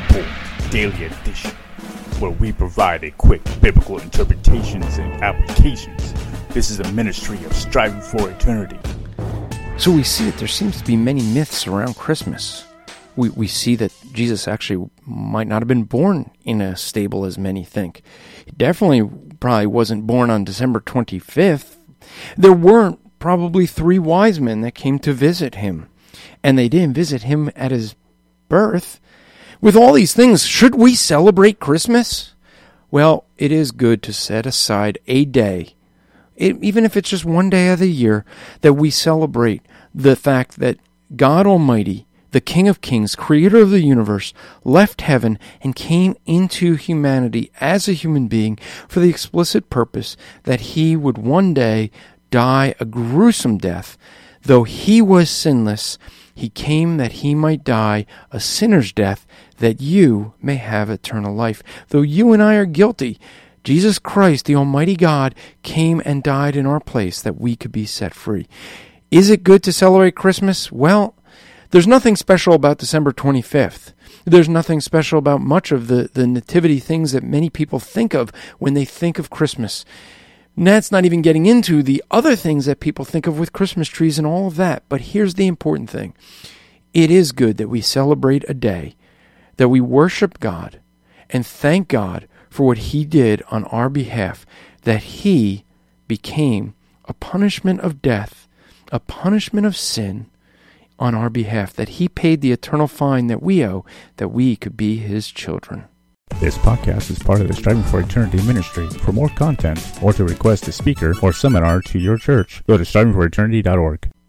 Report Daily Edition, where we provide a quick biblical interpretations and applications. This is a ministry of striving for eternity. So we see that there seems to be many myths around Christmas. We see that Jesus actually might not have been born in a stable as many think. He definitely probably wasn't born on December 25th. There weren't probably 3 wise men that came to visit him, and they didn't visit him at his birth. With all these things, should we celebrate Christmas? Well, it is good to set aside a day, even if it's just one day of the year, that we celebrate the fact that God Almighty, the King of Kings, creator of the universe, left heaven and came into humanity as a human being for the explicit purpose that he would one day die a gruesome death. Though he was sinless, he came that he might die a sinner's death, that you may have eternal life. Though you and I are guilty, Jesus Christ, the Almighty God, came and died in our place that we could be set free. Is it good to celebrate Christmas? Well, there's nothing special about December 25th. There's nothing special about much of the nativity things that many people think of when they think of Christmas. And that's not even getting into the other things that people think of with Christmas trees and all of that. But here's the important thing. It is good that we celebrate a day, that we worship God and thank God for what he did on our behalf, that he became a punishment of death, a punishment of sin on our behalf, that he paid the eternal fine that we owe, that we could be his children. This podcast is part of the Striving for Eternity ministry. For more content, or to request a speaker or seminar to your church, go to strivingforeternity.org.